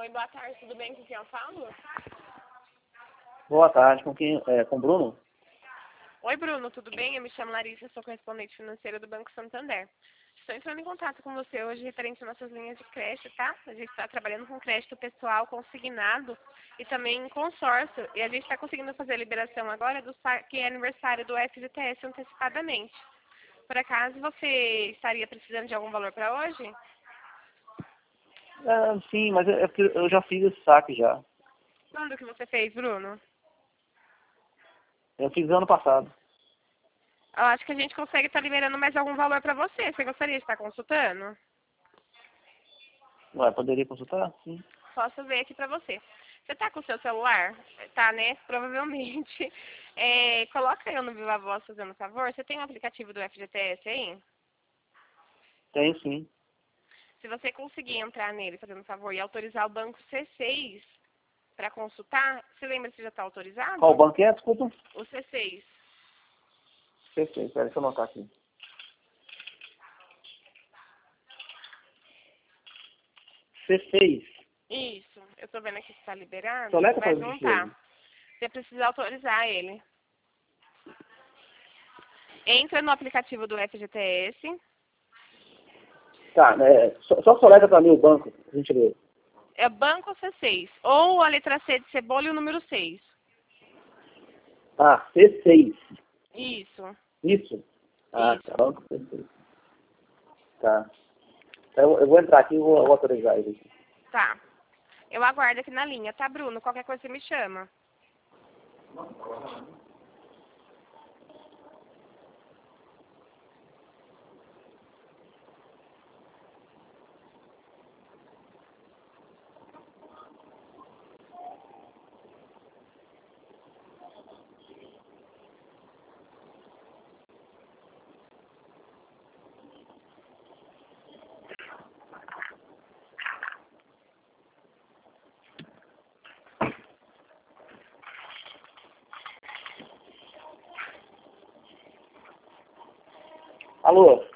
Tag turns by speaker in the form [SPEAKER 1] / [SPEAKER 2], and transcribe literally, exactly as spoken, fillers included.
[SPEAKER 1] Oi, boa tarde, tudo bem? Com quem eu falo?
[SPEAKER 2] Boa tarde, com quem? É, com o Bruno?
[SPEAKER 1] Oi, Bruno, tudo bem? Eu me chamo Larissa, sou correspondente financeira do Banco Santander. Estou entrando em contato com você hoje referente às nossas linhas de crédito, tá? A gente está trabalhando com crédito pessoal consignado e também em consórcio. E a gente está conseguindo fazer a liberação agora do que é aniversário do F G T S antecipadamente. Por acaso você estaria precisando de algum valor para hoje?
[SPEAKER 2] É, sim, mas é porque eu já fiz esse saque já.
[SPEAKER 1] Quando que você fez, Bruno?
[SPEAKER 2] Eu fiz ano passado.
[SPEAKER 1] Eu acho que a gente consegue estar liberando mais algum valor para você. Você gostaria de estar consultando?
[SPEAKER 2] Ué, poderia consultar? Sim.
[SPEAKER 1] Posso ver aqui para você. Você tá com o seu celular? Tá, né? Provavelmente. É, coloca eu no Viva Voz fazendo favor. Você tem o aplicativo do F G T S aí?
[SPEAKER 2] Tenho sim.
[SPEAKER 1] Se você conseguir entrar nele fazendo favor e autorizar o banco C seis para consultar, você lembra se já está autorizado?
[SPEAKER 2] Qual banco é? Desculpa.
[SPEAKER 1] O C seis.
[SPEAKER 2] Perfeito, pera, deixa eu anotar aqui. C seis.
[SPEAKER 1] Isso. Eu tô vendo aqui que está liberado,
[SPEAKER 2] Soletra para
[SPEAKER 1] mas não tá.
[SPEAKER 2] mim.
[SPEAKER 1] Você precisa autorizar ele. Entra no aplicativo do F G T S.
[SPEAKER 2] Tá, é, só, só soletra para mim o banco, a gente vê.
[SPEAKER 1] É banco C seis. Ou a letra C de cebola e o número seis.
[SPEAKER 2] Ah, C seis.
[SPEAKER 1] Isso.
[SPEAKER 2] Isso? Ah,
[SPEAKER 1] Isso.
[SPEAKER 2] tá, banco C seis. Tá. Eu, eu vou entrar aqui e vou, vou autorizar ele.
[SPEAKER 1] Tá. Eu aguardo aqui na linha, tá, Bruno? Qualquer coisa você me chama.
[SPEAKER 2] Alô?